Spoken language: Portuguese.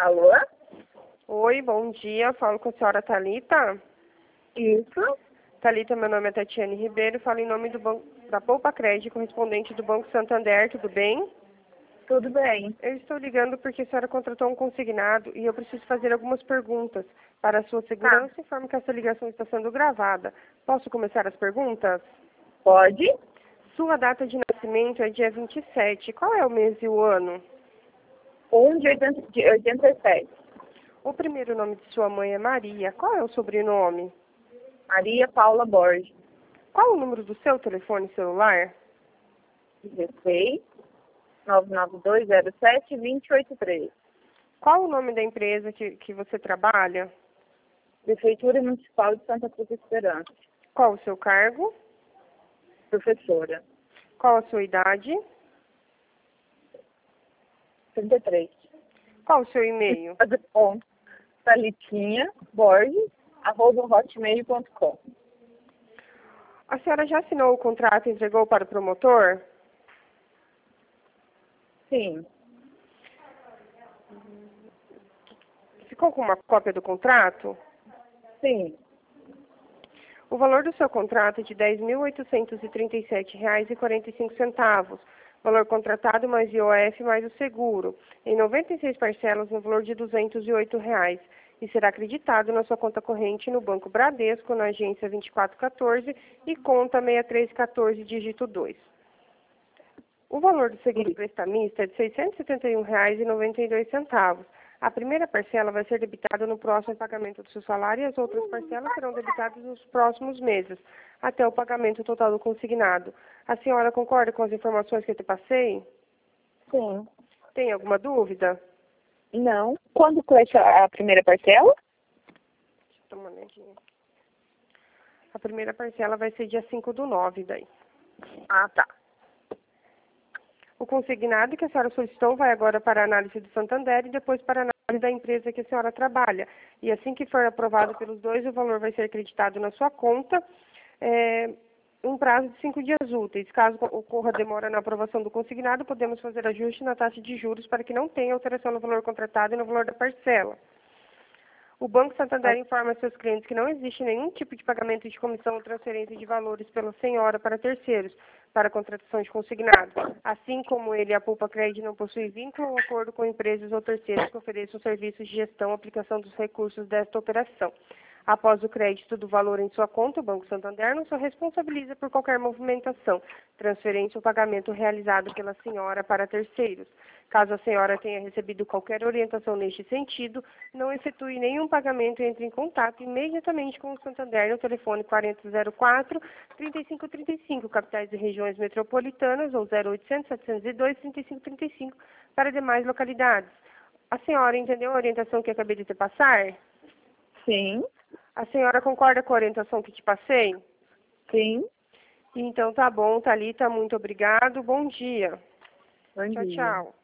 Alô? Oi, bom dia. Falo com a senhora Thalita. Isso? Thalita, meu nome é Tatiane Ribeiro. Falo em nome do banco da Poupa Crédito, correspondente do Banco Santander. Tudo bem? Tudo bem. Eu estou ligando porque a senhora contratou um consignado e eu preciso fazer algumas perguntas para a sua segurança. Informo que essa ligação está sendo gravada. Posso começar as perguntas? Pode? Sua data de nascimento é dia 27. Qual é o mês e o ano? 1 de 87. O primeiro nome de sua mãe é Maria. Qual é o sobrenome? Maria Paula Borges. Qual o número do seu telefone celular? 16 99207 2083. Qual o nome da empresa que você trabalha? Prefeitura Municipal de Santa Cruz de Esperança. Qual o seu cargo? Professora. Qual a sua idade? 33. Qual o seu e-mail? Thalitinha Borges, @hotmail.com. A senhora já assinou o contrato e entregou para o promotor? Sim. Ficou com uma cópia do contrato? Sim. O valor do seu contrato é de R$ 10.837,45. Valor contratado mais IOF mais o seguro, em 96 parcelas no valor de R$ 208, e será acreditado na sua conta corrente no Banco Bradesco, na agência 2414 e conta 6314, dígito 2. O valor do seguro prestamista é de R$ 671,92. A primeira parcela vai ser debitada no próximo pagamento do seu salário e as outras parcelas serão debitadas nos próximos meses, até o pagamento total do consignado. A senhora concorda com as informações que eu te passei? Sim. Tem alguma dúvida? Não. Quando começa a primeira parcela? Deixa eu tomar uma olhadinha. A primeira parcela vai ser dia 5/9 daí. Ah, tá. O consignado que a senhora solicitou vai agora para a análise do Santander e depois para a análise da empresa que a senhora trabalha. E assim que for aprovado pelos dois, o valor vai ser acreditado na sua conta um prazo de 5 dias úteis. Caso ocorra demora na aprovação do consignado, podemos fazer ajuste na taxa de juros para que não tenha alteração no valor contratado e no valor da parcela. O Banco Santander informa seus clientes que não existe nenhum tipo de pagamento de comissão ou transferência de valores pela senhora para terceiros, para a contratação de consignado. Assim como ele, a Poupa Crédito não possui vínculo ou acordo com empresas ou terceiros que ofereçam serviços de gestão ou aplicação dos recursos desta operação. Após o crédito do valor em sua conta, o Banco Santander não se responsabiliza por qualquer movimentação, transferência ou pagamento realizado pela senhora para terceiros. Caso a senhora tenha recebido qualquer orientação neste sentido, não efetue nenhum pagamento e entre em contato imediatamente com o Santander no telefone 4004-3535, capitais e regiões metropolitanas, ou 0800-702-3535 para demais localidades. A senhora entendeu a orientação que acabei de te passar? Sim. A senhora concorda com a orientação que te passei? Sim. Então tá bom, Thalita, muito obrigado. Bom dia. Bom Tchau, dia. tchau.